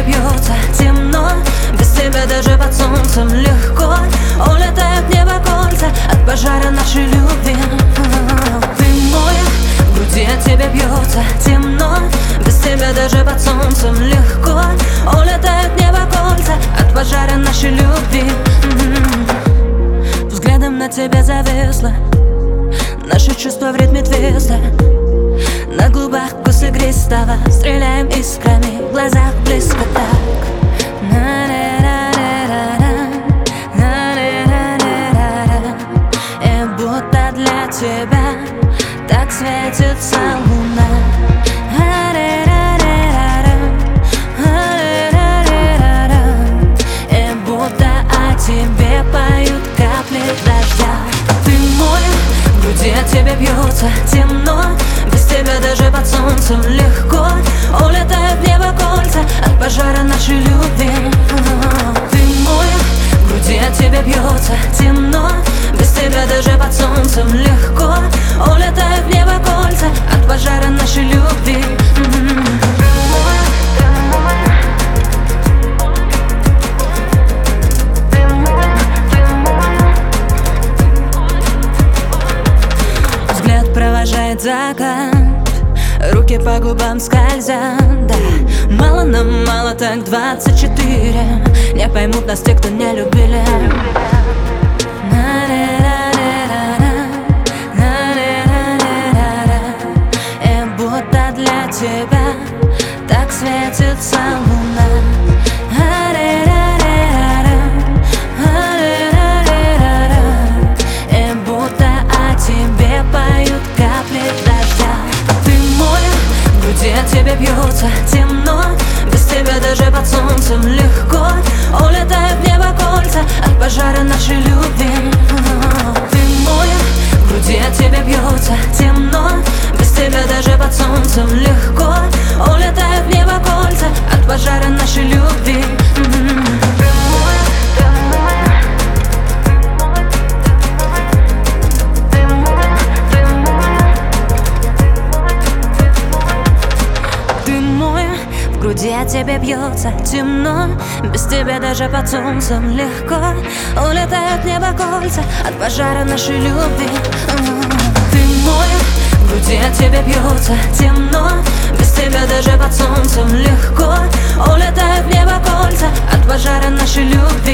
бьется темно, без тебя даже под солнцем легко. Улетают в небо кольца от пожара нашей любви. Ты мой, в груди от тебя бьется темно, без тебя даже под солнцем легко. Улетают в небо кольца от пожара нашей любви. Взглядом на тебя зависло наши чувства в ритме твиста. На губах вкус игристого, стреляем искрами, в глазах близко так. И будто для тебя так светится луна. И будто о тебе поют капли дождя. Ты мой, в груди от тебя бьется темно, без тебя даже под солнцем легко. Улетают в небо кольца от пожара нашей любви. Ты мой, в груди от тебя бьется темно, без тебя даже под солнцем легко. Улетают в небо кольца от пожара нашей любви. Взгляд провожает закат, руки по губам скользят, да. Мало нам, мало так 24. Не поймут нас те, кто не любили. И будто для тебя так светится луна. И будто о тебе поют капли дождя. Ты мой, в груди от тебя бьется темно, без тебя даже под солнцем легко. Улетают в небо кольца от пожара нашей любви. Ты мой, в груди от тебя бьется темно, без тебя даже под солнцем легко. Улетают в небо кольца от пожара нашей любви. В груди от тебя бьется темно, без тебя даже под солнцем легко. Улетают в небо кольца от пожара нашей любви. Ты мой, в груди от тебя бьется темно, без тебя даже под солнцем легко. Улетают в небо кольца от пожара нашей любви.